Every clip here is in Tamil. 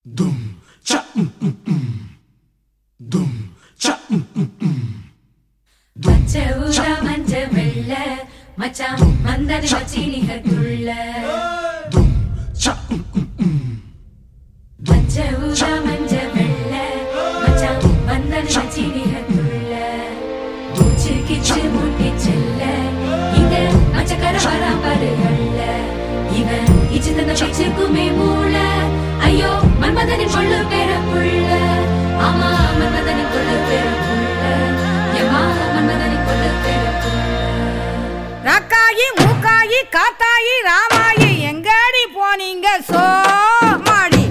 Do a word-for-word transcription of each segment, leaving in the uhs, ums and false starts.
Dum cha mm mm mm. Dum cha mm mm mm. பச்சை ஊதா மஞ்ச வெள்ள மச்சான் மந்தன மச்சினிகத்துள்ள Dum cha mm mm mm. பச்சை ஊதா மஞ்ச வெள்ள மச்சான் மந்தன மச்சினிகத்துள்ள மூச்சு கிச்சு மூட்டி செல்ல இங்க மச்சக்கர வராம்பருகள்ல இவன் இச்சு தந்த பிச்சுக்குமே மூள ஐயோ மன்மதனின் கொள்ளு பேர புள்ள ஆமா மன்மதனின் கொள்ளு பேர புள்ள ஏமா மன்மதனின் கொள்ளு பேர புள்ள ரக்காயி மூக்காயி காத்தாயி ராமாயி எங்கடி போனீங்க சோமாடி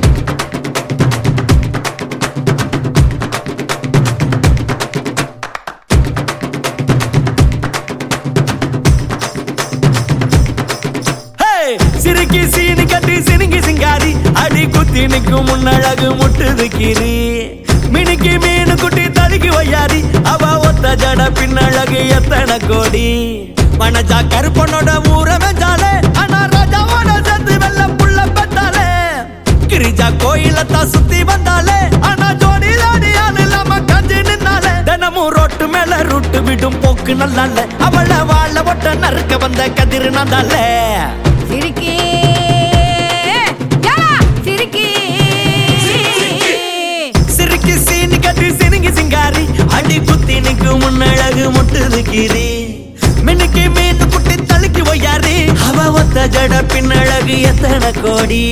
சிறுக்கி சீனி கட்டி சினுங்கி சிங்காரி அடி குத்தி நிற்கும் முன்னழகு முட்டுது கீரி மினுக்கி மீனு குட்டி தடுக்கி வையாரி அவ ஒத்த ஜட பின்னழகு எத்தனை கோடி மனஜா கருப்பனோட ஊர வெஞ்சாலே ஆனா ராஜாவோட சேர்த்து வெள்ள புள்ள பெத்தாலே கிரிஜா கோயிலத்தான் சுத்தி வந்தாலே ஆனா ஜோடி ஜோடியால் இல்லாம கஞ்சி நின்னாலே தினமும் ரோட்டு மேல ரூட்டு விடும் போக்கு நல்லால அவளை வாழ ஒட்ட நறுக்க வந்த கதிர் நந்தாலே சிரிக்கி யா சிரிக்கி சிறுக்கி சீனி கட்டி சினுங்கி சிங்காரி அடி குத்தி நிற்கும் முன்னழகு முட்டுது கீரி மினுக்கி மீன் குட்டி தழுக்கி வையாரி அவ ஒத்த ஜட பின்னழகு எத்தனை கோடி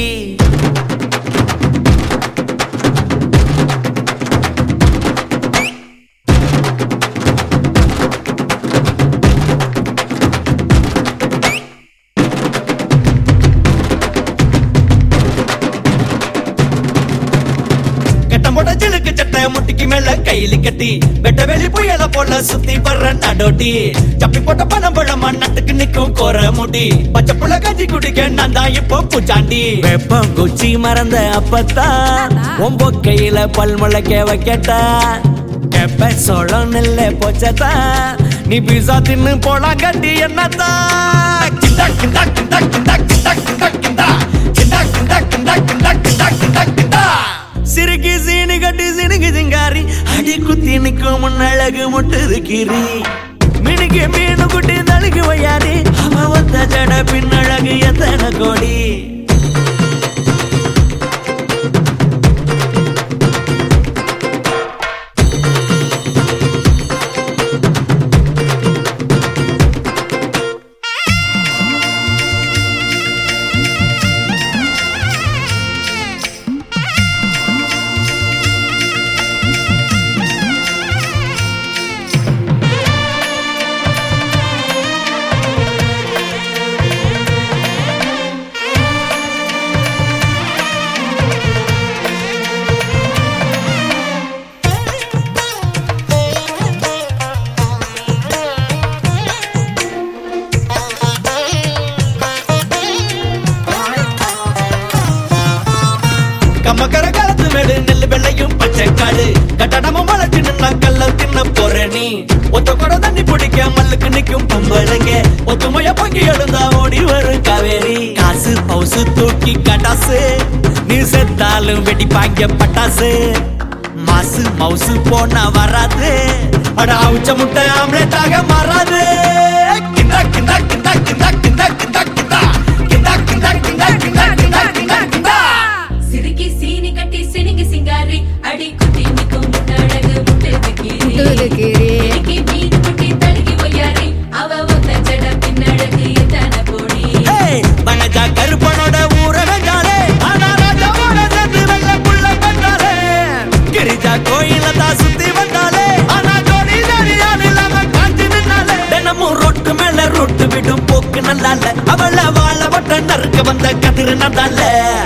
ஜிலுக்கு சட்டை முட்டிக்கு மேல கையில கட்டி வெட்ட வெளி புயல போல சுத்தி வர்ற நடோட்டி சப்பி போட்ட பணம் பழமா நட்டுக்கு நிக்கும் கோர முடி பச்சை புள்ள கஞ்சி குடிக்க நான் தான் இப்போ பூச்சாண்டி வெப்பம் குச்சி மறந்த அப்பத்தான் ஒம்போ கையில பல் முளைக்க வைக்கட்டா கெப்ப சோளம் நெல்ல போச்சதா நீ பீசா தின்னு போனா கட்டி என்னத்தான் கிண்டா கிண்டா கிண்டா கிண்டா கிண்டா கிண்டா கிண்டா கிண்டா கிண்டா கிண்டா கிண்டா கிண்டா கிண்டா கிண்டா சிறுக்கி சீனி கட்டி சினுங்கி சிங்காரி அடி குத்தி நிற்கும் முன்னழகு முட்டுது கீரி மினுக்கு மீனு குட்டி தழுகி வையாரி அவ ஒத்த ஜட பின்னழகு எத்தனை கோடி கம்மக்கர காலத்து மேடு நெல்லு வெள்ளையும் பச்சை காடு கட்டடமும் வளர்ச்சி நின்னா கல்ல தின்ன போற நீ ஒத்த கூட தண்ணி பிடிக்க மல்லுக்கு நிக்கும் பொம்பளைங்க ஒத்துமைய பங்கி எழுந்தா ஓடி வரும் காவேரி காசு பவுசு தூக்கி கட்டாசு நீ செத்தாலும் வெடிப்பாங்க பட்டாசு மாசு மவுசு போனா வராது அட அவுச்ச முட்டை ஆம்லெட்டாக மாறாது கிண்டா கிண்டா கிண்டா கிண்டா கிண்டா கிண்டா கிண்டா கிண்டா கிண்டா கிண்டா கிண்டா கிண்டா கிண்டா கிண்டா சிறுக்கி சீனி கட்டி சினுங்கி சிங்காரி அடி குத்தி நிக்கும் முன்னழகு முட்டுது கீரி முட்டுது கீரி. மினுக்கி மீன் குட்டி தழுகி வையாரி அவ ஒத்த ஜட பின்னழகு எத்தனை கோடி மனஜா கருப்பனோட ஊர வெஞ்சாலே ஆனா ராஜாவோட சேர்த்து வெள்ள புள்ள பெற்றாலே கிரிஜா கோயிலத்தான் சுத்தி வந்தாலே ஆனா ஜோடி ஜோடியால் இல்லாம காஞ்சி நின்னாலே தினமும் ரொட்டு மேல ரொட்டு விடும் போக்கு நல்லால அவளை வாழ வட்ட நறுக்க வந்த கதிர் நந்தால